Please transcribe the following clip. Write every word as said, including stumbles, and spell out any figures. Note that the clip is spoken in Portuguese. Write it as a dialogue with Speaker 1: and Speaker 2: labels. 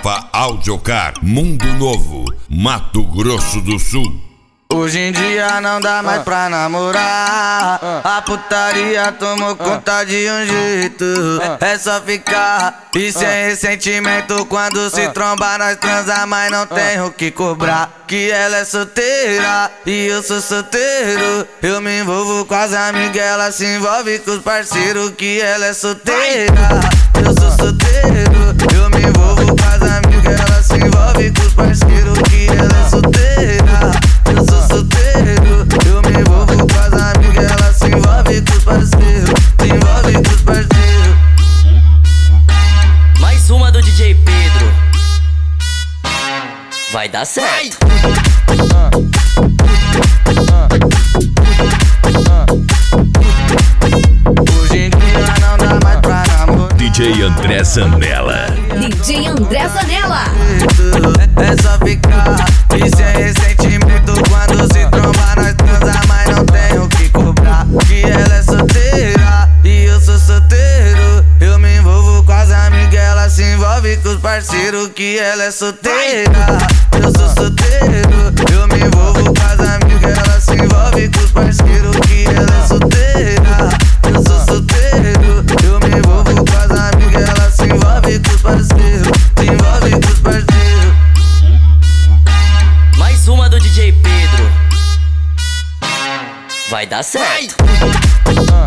Speaker 1: Japa Audiocar, Mundo Novo, Mato Grosso do Sul.
Speaker 2: Hoje em dia não dá mais pra namorar, a putaria tomou conta de um jeito. É só ficar e sem ressentimento. Quando se trombar nós transa, mas não tem o que cobrar. Que ela é solteira e eu sou solteiro. Eu me envolvo com as amigas, ela se envolve com os parceiros. Que ela é solteira, eu sou solteiro. Eu me envolvo com as amigas, ela se envolve com os parceiros. Que ela é solteira, eu sou solteiro. Eu me envolvo com as amigas, ela se envolve com os parceiros. Se envolve com os parceiros.
Speaker 3: Mais uma do D J Pedro. Vai dar certo.
Speaker 2: Hoje em dia não dá mais pra namorar.
Speaker 1: D J André Zanella.
Speaker 4: D J André Zanella.
Speaker 2: É só ficar e sem ressentimento. Quando se trombar nós transa, mas não tem o que cobrar. Que ela é solteira e eu sou solteiro. Eu me envolvo com as amigas, ela se envolve com os parceiros. Que ela é solteira, eu sou solteiro. Eu me envolvo com as amigas, ela se envolve com os parceiros. Que ela é solteira, eu sou solteiro. Eu me envolvo com as amigas, ela se envolve com os parceiros. Se envolve com os parceiros.
Speaker 3: Mais uma do D J Pedro. Vai dar certo.